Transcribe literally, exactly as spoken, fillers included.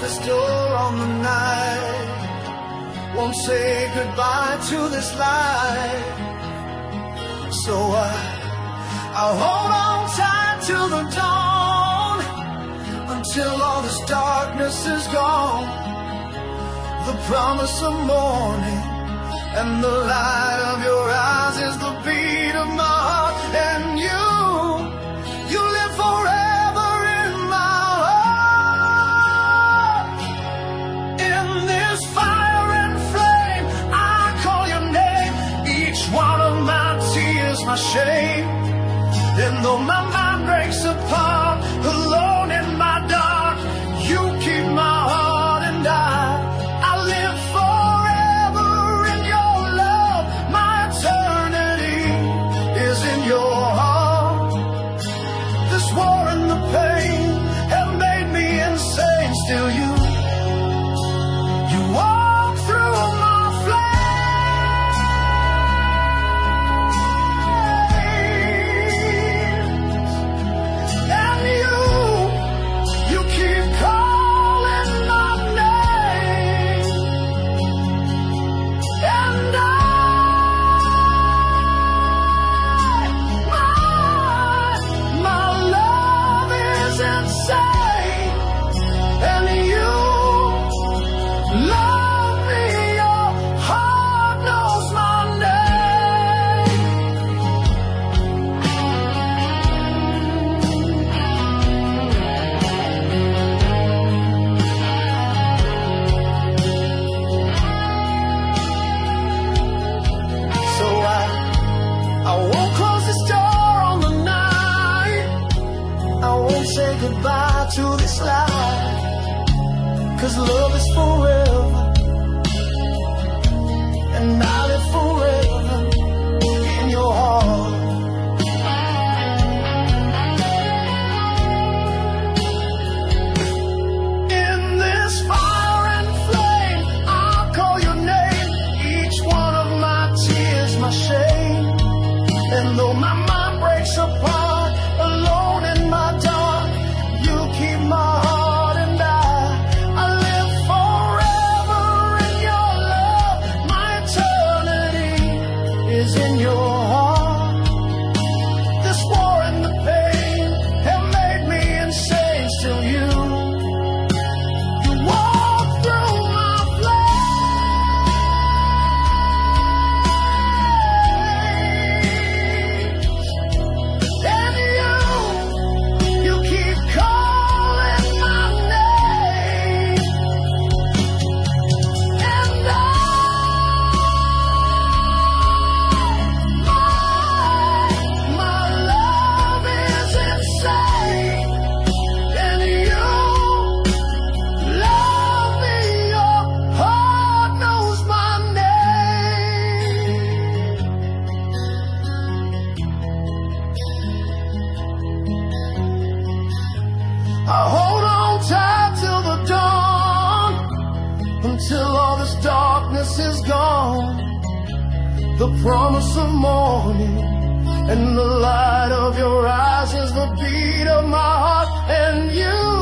this door on the night, won't say goodbye to this life. So I, I'll hold on tight till the dawn, until all this darkness is gone. The promise of morning and the light of your eyes is the beat of my heart. And you, you live forever in my heart. In this fire and flame, I call your name. Each one of my tears, my shame. And though my mind breaks apart, alone in my dark, you keep my heart. And I, I live forever in your love. My eternity is in your heart. This war and the pain have made me insane. Still you, you walk through my flames. And you, you keep calling my name. And I, my, my love is insane. And you love me, your heart knows my name. So I, I won't close this door on the night. I won't say goodbye to this life. 'Cause love is forever, and I live forever in your heart. In this fire and flame, I'll call your name. Each one of my tears, my shame. And though my mind breaks apart, alone in my dark, you keep my heart. And I, I live forever in your love. My eternity is in your heart. This war and the pain have made me insane. Still you, you walk through my flames. And you, you keep calling my name. And I, my, my love is insane. And you love me, your heart knows my name. I hold on tight till the dawn, until all this darkness is gone. The promise of morning and the light of your eyes is the beat of my heart. And you,